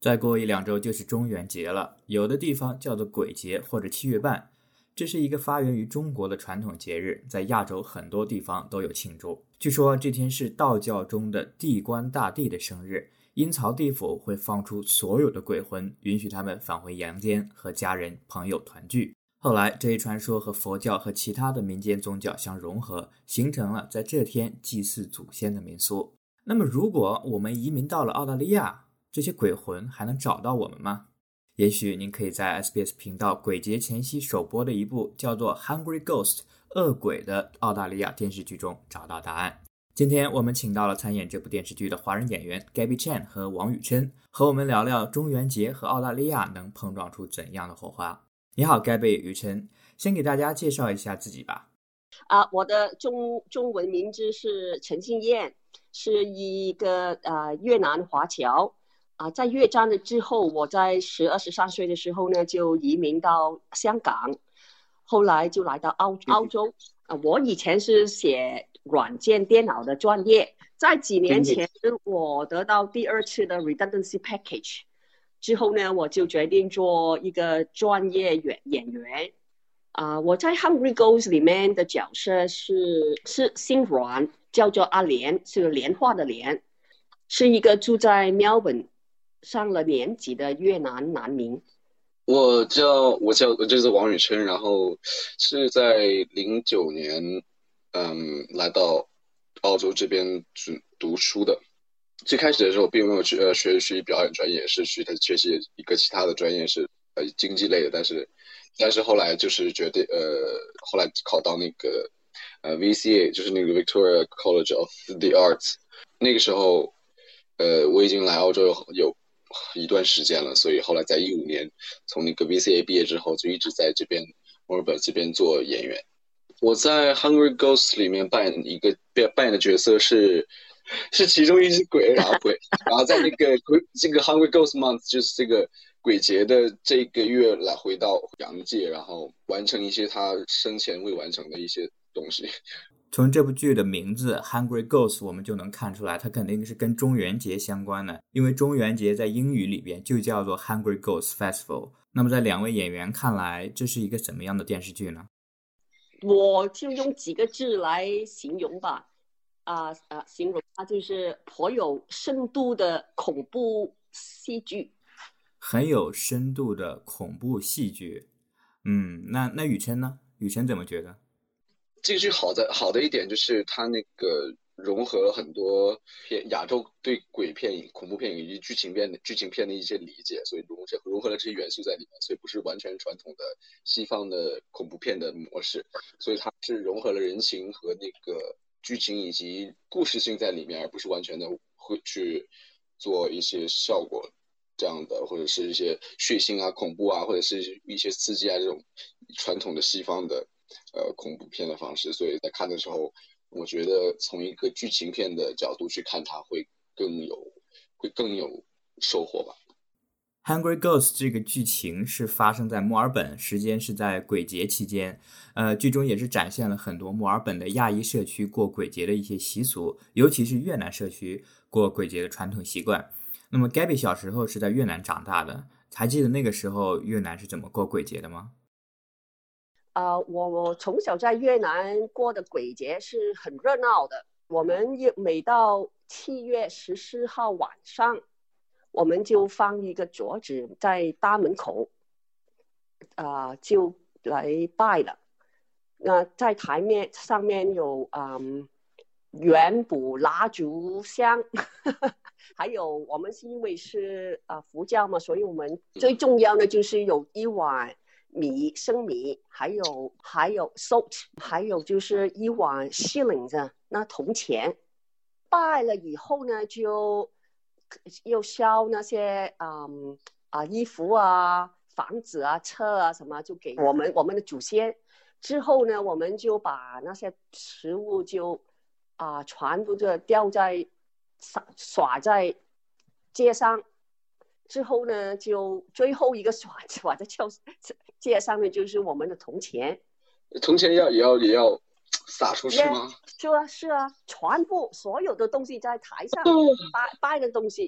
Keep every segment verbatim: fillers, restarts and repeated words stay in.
再过一两周就是中元节了，有的地方叫做鬼节或者七月半。这是一个发源于中国的传统节日，在亚洲很多地方都有庆祝。据说这天是道教中的地官大帝的生日，阴曹地府会放出所有的鬼魂，允许他们返回阳间和家人朋友团聚。后来这一传说和佛教和其他的民间宗教相融合，形成了在这天祭祀祖先的民俗。那么如果我们移民到了澳大利亚，这些鬼魂还能找到我们吗？也许您可以在 S B S 频道鬼节前夕首播的一部叫做 Hungry Ghost 恶鬼的澳大利亚电视剧中找到答案。今天我们请到了参演这部电视剧的华人演员 Gabby Chan 和王宇琛，和我们聊聊中元节和澳大利亚能碰撞出怎样的火花。你好 Gabby 宇琛，先给大家介绍一下自己吧。 啊，我的中中文名字是陈欣燕，是一个呃越南华侨。啊，在越战的之后，我在十二十三岁的时候呢，就移民到香港，后来就来到澳澳洲。啊，我以前是写软件电脑的专业，在几年前我得到第二次的 redundancy package 之后呢，我就决定做一个专业演演员。啊，我在 Hungry Ghost 里面的角色是是姓阮，叫做阿莲，是莲花的莲，是一个住在 Melbourne上了年纪的越南难民。 我叫我叫我就是王宇琛，然后是在零九年，嗯，来到澳洲这边读书的。最开始的时候，并没有去呃学学习表演专业，是去学习一个其他的专业，是呃经济类的。但是但是后来就是决定呃后来考到那个呃 V C A， 就是那个 Victoria College of the Arts。那个时候，呃我已经来澳洲有有一段时间了，所以后来在一五年从那个 V C A 毕业之后，就一直在这边墨尔本这边做演员。我在 Hungry Ghost 里面扮演一个扮演的角色是是其中一只鬼然后鬼，然后在那个这个 Hungry Ghost Month 就是这个鬼节的这个月来回到阳界，然后完成一些他生前未完成的一些东西。 从这部剧的名字 Hungry Ghost 我们就能看出来，它肯定是跟中元节相关的，因为中元节在英语里边就叫做 Hungry Ghost Festival。 那么在两位演员看来，这是一个怎么样的电视剧呢？ 我就用几个字来形容吧，啊、呃、形容它就是颇有深度的恐怖戏剧。 很有深度的恐怖戏剧。嗯，那那宇琛呢？宇琛怎么觉得？ 这个剧好的好的一点就是它那个融合了很多片亚洲对鬼片、恐怖片以及剧情片的剧情片的一些理解，所以融合融合了这些元素在里面，所以不是完全传统的西方的恐怖片的模式，所以它是融合了人情和那个剧情以及故事性在里面，而不是完全的会去做一些效果这样的，或者是一些血腥啊、恐怖啊，或者是一些刺激啊这种传统的西方的呃恐怖片的方式，所以在看的时候，我觉得从一个剧情片的角度去看它会更有会更有收获吧。 Hungry Ghost 这个剧情是发生在墨尔本，时间是在鬼节期间。呃，剧中也是展现了很多墨尔本的亚裔社区过鬼节的一些习俗，尤其是越南社区过鬼节的传统习惯。那么 Gabby 小时候是在越南长大的，还记得那个时候越南是怎么过鬼节的吗？ 呃，我我从小在越南过的鬼节是很热闹的。我们每到七月十四号晚上，我们就放一个桌子在大门口，啊、呃，就来拜了。那在台面上面有嗯元宝、蜡烛、香，还有我们是因为是啊、呃、佛教嘛，所以我们最重要的就是有一碗米生米，还有还有 salt， 还有就是一碗 shillings 那铜钱。拜了以后呢，就又烧那些嗯啊衣服啊、房子啊、车啊什么，就给我们我们的祖先。之后呢，我们就把那些食物就啊全部就掉在洒洒在街上。之后呢，就最后一个耍耍在街上面就是我们的铜钱。 铜钱要也要也要撒出去吗？ Yeah, 是啊是啊，全部所有的东西在台上拜拜的东西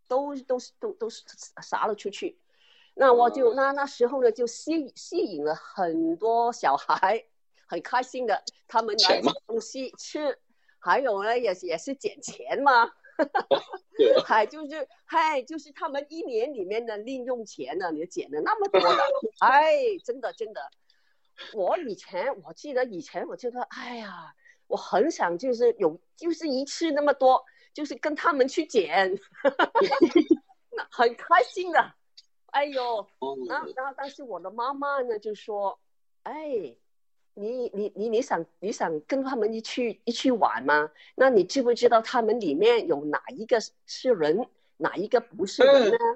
都都都都撒了出去。那我就那那时候呢，就吸吸引了很多小孩，很开心的，他们来捡东西吃，还有呢也也是捡钱嘛。还就是嗨，就是他们一年里面的零用钱呢，你捡了那么多的，哎，真的真的。我以前我记得以前我觉得，哎呀，我很想就是有就是一次那么多，就是跟他们去捡，很开心的。哎呦，那那但是我的妈妈呢就说，哎。你你你你想你想跟他们一起一起玩吗？那你知不知道他们里面有哪一个是人，哪一个不是人呢？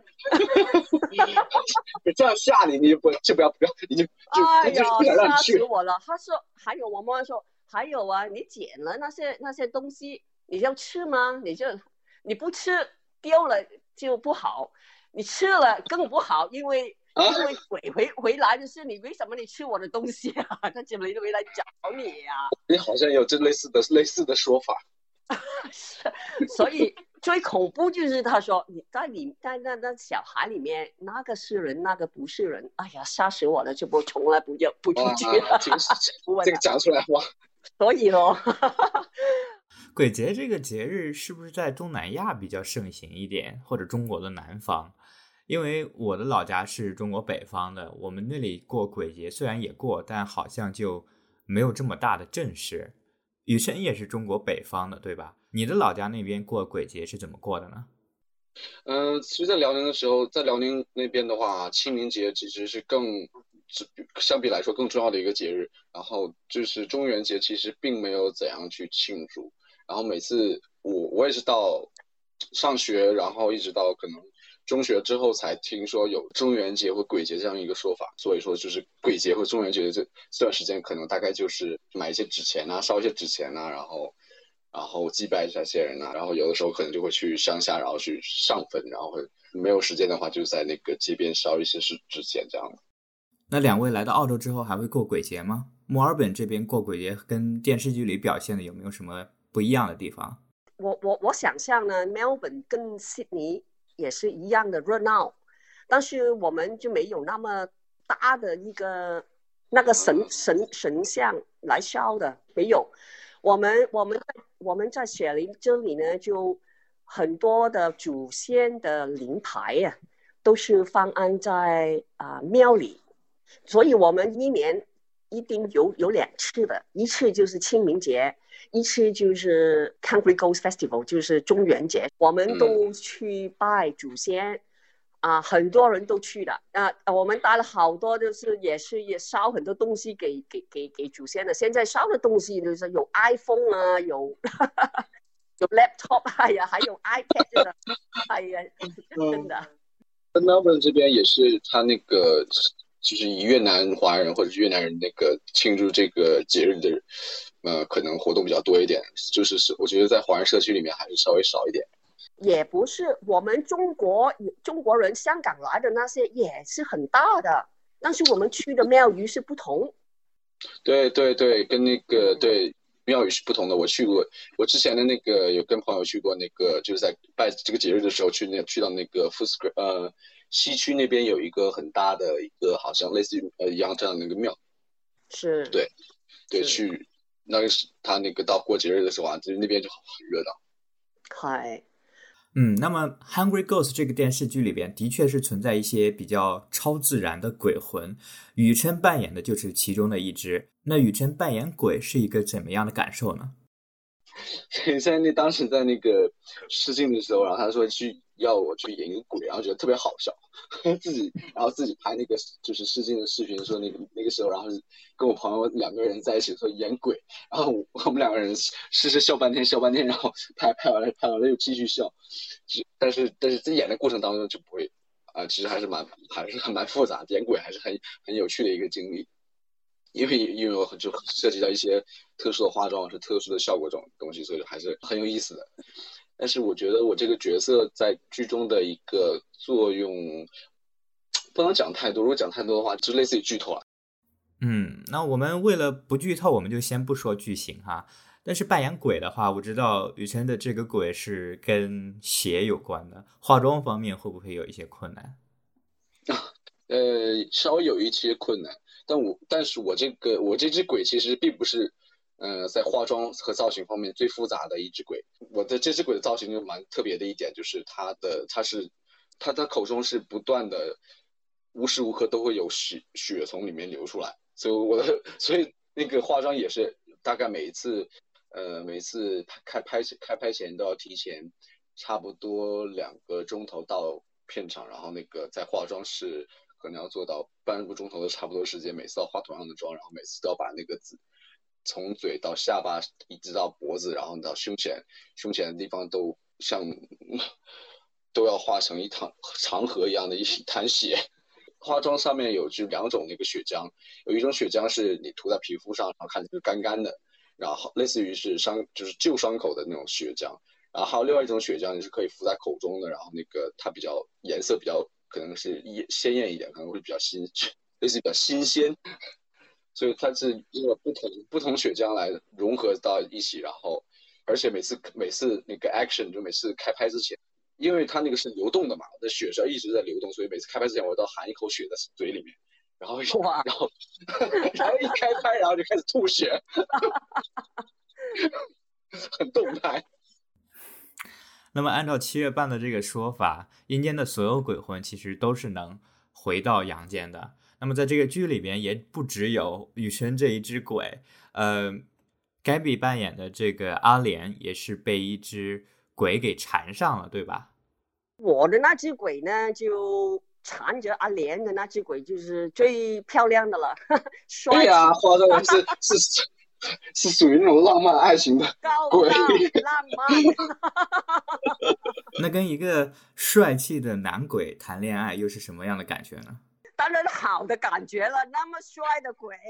你这样吓你，你不就不要不要，你就就哎呀， 不想让你去。 吓死我了！他说还有我妈妈说还有啊，你捡了那些那些东西，你要吃吗？你就你不吃丢了就不好，你吃了更不好，因为。因为鬼回回来的是你，为什么你吃我的东西啊？他怎么回来找你啊？ 你好像有这类似的类似的说法。 所以最恐怖就是他说你在你在那那小孩里面，那个是人，那个不是人。哎呀，吓死我了！就不从来不要不出去了。 这个这个讲出来哇！ 所以咯。 鬼节这个节日是不是在东南亚比较盛行一点，或者中国的南方？因为我的老家是中国北方的，我们那里过鬼节虽然也过，但好像就没有这么大的阵势。雨辰也是中国北方的，对吧？你的老家那边过鬼节是怎么过的呢？ 嗯、呃，其实在辽宁的时候，在辽宁那边的话，清明节其实是更相比来说更重要的一个节日。然后就是中元节其实并没有怎样去庆祝。然后每次我我也是到上学，然后一直到可能中学之后才听说有中元节或鬼节这样一个说法，所以说就是鬼节和中元节的这这段时间，可能大概就是买一些纸钱啊，烧一些纸钱啊，然后然后祭拜这些人啊，然后有的时候可能就会去乡下，然后去上坟，然后会没有时间的话，就在那个街边烧一些是纸钱这样的。 那两位来到澳洲之后还会过鬼节吗？墨尔本这边过鬼节跟电视剧里表现的有没有什么不一样的地方？ 我我我想象呢 ，Melbourne 跟悉尼也是一样的热闹，但是我们就没有那么大的一个那个神神神像来烧的，没有。我们我们我们在雪梨这里呢，就很多的祖先的灵牌啊，都是放安在啊、呃、庙里，所以我们一年一定有有两次的，一次就是清明节。一次就是 Country Ghost Festival， 就是中元节，我们都去拜祖先啊、呃，很多人都去的啊、呃。我们带了好多，就是也是也烧很多东西给给给给祖先的。现在烧的东西就是有 iPhone 啊，有有 laptop， 哎呀，还有 iPad 的，哎呀，真的。 Melbourne 这边也是，他那个就是以越南华人或者是越南人那个庆祝这个节日的。呃，可能活动比较多一点，就是是我觉得在华人社区里面还是稍微少一点。 也不是，我们中国中国人香港来的那些也是很大的，但是我们去的庙宇是不同。 对对对，跟那个对庙宇是不同的。我去过，我之前的那个有跟朋友去过那个，就是在拜这个节日的时候去那去到那个 Footscray 呃西区那边有一个很大的一个好像类似于呃一样这样的一个庙。 是。 对对，去。那个是他那个到过节日的时候啊，就是那边就很热闹。 嗨， 嗯，那么《Hungry Ghost》这个电视剧里边的确是存在一些比较超自然的鬼魂，雨辰扮演的就是其中的一只。那雨辰扮演鬼是一个怎么样的感受呢？ 在那当时在那个试镜的时候，然后他说去要我去演一个鬼，然后觉得特别好笑，自己然后自己拍那个就是试镜的视频，说那个那个时候，然后跟我朋友两个人在一起说演鬼，然后我们两个人试试笑半天笑半天，然后拍拍完了拍完了又继续笑，但是但是在演的过程当中就不会啊、呃，其实还是蛮还是很蛮复杂，演鬼还是很很有趣的一个经历。因为因为我就涉及到一些特殊的化妆是特殊的效果这种东西，所以还是很有意思的。但是我觉得我这个角色在剧中的一个作用不能讲太多，如果讲太多的话就类似于剧透了。 嗯，那我们为了不剧透，我们就先不说剧情哈。 但是扮演鬼的话，我知道雨辰的这个鬼是跟血有关的，化妆方面会不会有一些困难？ 呃，稍微有一些困难，但我但是我这个我这只鬼其实并不是，呃，在化妆和造型方面最复杂的一只鬼。我的这只鬼的造型就蛮特别的一点，就是它的它是它的口中是不断的，无时无刻都会有血血从里面流出来，所以我的所以那个化妆也是大概每一次，呃，每一次开拍开拍前都要提前差不多两个钟头到片场，然后那个在化妆室可能要做到半个钟头的差不多时间，每次要化同样的妆，然后每次都要把那个字从嘴到下巴一直到脖子，然后到胸前，胸前的地方都像都要画成一趟长河一样的一滩血。化妆上面有就两种那个血浆，有一种血浆是你涂在皮肤上，然后看着就干干的，然后类似于是伤就是旧伤口的那种血浆，然后还有另外一种血浆，你是可以敷在口中的，然后那个它比较颜色比较可能是鲜艳一点，可能会比较新，类似于比较新鲜，所以它是用了不同不同血浆来融合到一起，然后而且每次每次那个 action 就每次开拍之前。因为它那个是流动的嘛，那血是一直在流动，所以每次开拍之前我都含一口血在嘴里面，然后然后然后一开拍，然后就开始吐血，很动态。 那么按照七月半的这个说法，阴间的所有鬼魂其实都是能回到阳间的。那么在这个剧里边也不只有雨辰这一只鬼，呃 Gabby 扮演的这个阿莲也是被一只鬼给缠上了，对吧？ 我的那只鬼呢，就缠着阿莲的那只鬼就是最漂亮的了。 对呀、啊，花的是是是属于那种浪漫爱情的鬼， 浪漫。 那跟一个帅气的男鬼谈恋爱又是什么样的感觉呢？ 当然好的感觉了，那么帅的鬼。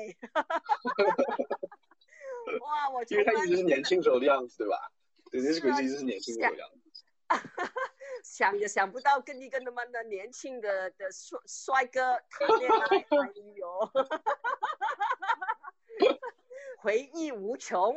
哇，我因为他一直是年轻时候的样子，对吧？对，这只鬼一直是年轻时候的样子。 想也想不到跟一个那么的年轻的的帅帅哥谈恋爱，哎呦，回忆无穷。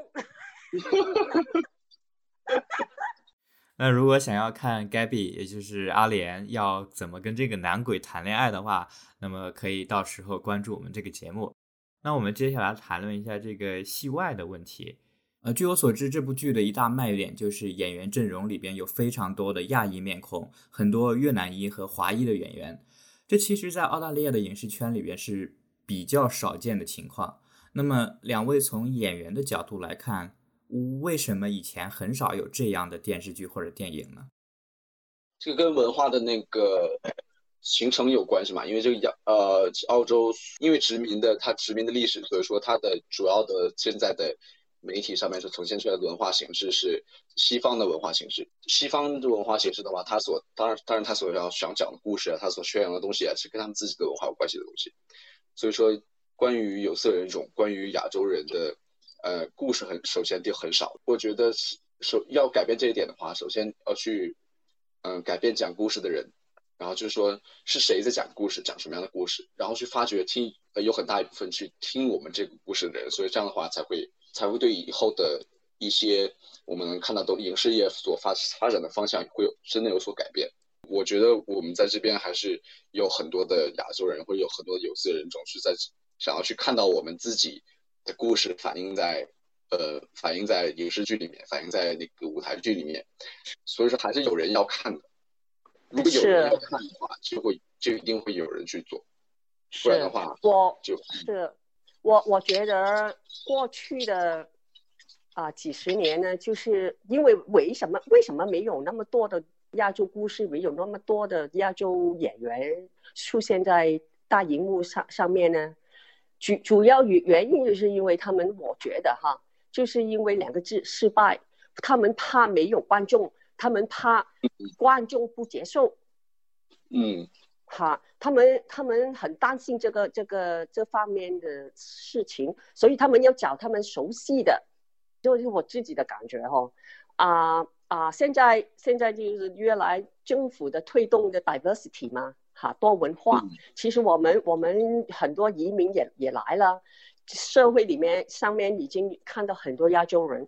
那如果想要看 Gabby 也就是阿莲要怎么跟这个男鬼谈恋爱的话，那么可以到时候关注我们这个节目。那我们接下来谈论一下这个戏外的问题。呃，据我所知，这部剧的一大卖点就是演员阵容里边有非常多的亚裔面孔，很多越南裔和华裔的演员。这其实在澳大利亚的影视圈里边是比较少见的情况。那么两位从演员的角度来看，为什么以前很少有这样的电视剧或者电影呢？ 这个跟文化的那个形成有关系嘛？因为这个呃，澳洲因为殖民的它殖民的历史，所以说它的主要的现在的媒体上面所呈现出来的文化形式是西方的文化形式。西方的文化形式的话，它所当然当然它所要想讲的故事啊，它所宣扬的东西啊，是跟他们自己的文化有关系的东西。所以说，关于有色人种，关于亚洲人的呃故事很首先就很少。我觉得首要改变这一点的话，首先要去嗯、呃、改变讲故事的人。然后就是说是谁在讲故事，讲什么样的故事，然后去发掘听、呃、有很大一部分去听我们这个故事的人，所以这样的话才会才会对以后的一些我们能看到的影视业所发发展的方向会有真的有所改变。我觉得我们在这边还是有很多的亚洲人，会有很多有色人种是在想要去看到我们自己的故事反映在呃反映在影视剧里面，反映在那个舞台剧里面，所以说还是有人要看的。如果有人要看的话，就会就一定会有人去做，不然的话我就是我我觉得过去的啊、呃、几十年呢，就是因为为什么为什么没有那么多的亚洲故事，没有那么多的亚洲演员出现在大荧幕上上面呢？主主要原因就是因为他们，我觉得哈，就是因为两个字失败，他们怕没有观众。他们怕观众不接受， 嗯， 哈，他们他们很担心这个这个这方面的事情，所以他们要找他们熟悉的，就是我自己的感觉哈，啊啊，现在现在就是越来政府的推动的 diversity 嘛，哈，多文化， 嗯、 其实我们我们很多移民也也来了，社会里面上面已经看到很多亚洲人。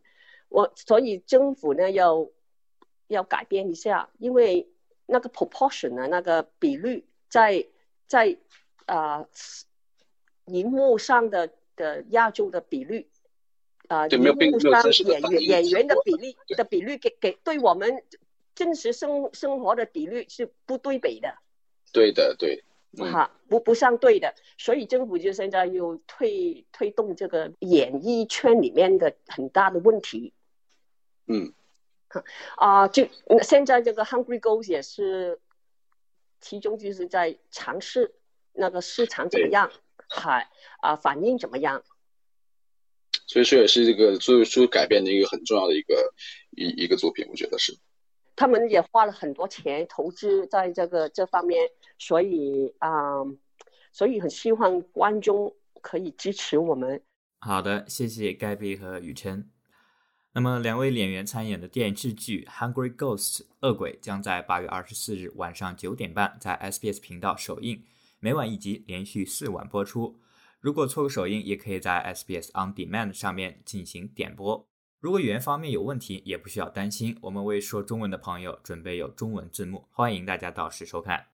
我所以政府呢要要改变一下，因为那个 proportion 呢，那个比率在在呃荧幕上的的亚洲的比率，呃，荧幕上演员演员的比例的比率给给对我们真实生生活的比率是不对比的。 对的，对。 哈、嗯，不不相对的，所以政府就现在又推推动这个演艺圈里面的很大的问题。 嗯， 啊、呃，就现在这个 Hungry Ghost 也是，其中就是在尝试那个市场怎么样，还啊、呃、反应怎么样。 所以说也是这个做出改变的一个很重要的一个一一个作品，我觉得是。 他们也花了很多钱投资在这个这方面，所以啊、呃，所以很希望观众可以支持我们。 好的，谢谢盖比和雨琛。那么两位演员参演的电视剧《Hungry Ghost》恶鬼将在八月二十四日晚上九点半在 S B S 频道首映，每晚一集，连续四晚播出。如果错过首映，也可以在 S B S On Demand 上面进行点播。如果语言方面有问题，也不需要担心，我们为说中文的朋友准备有中文字幕，欢迎大家到时收看。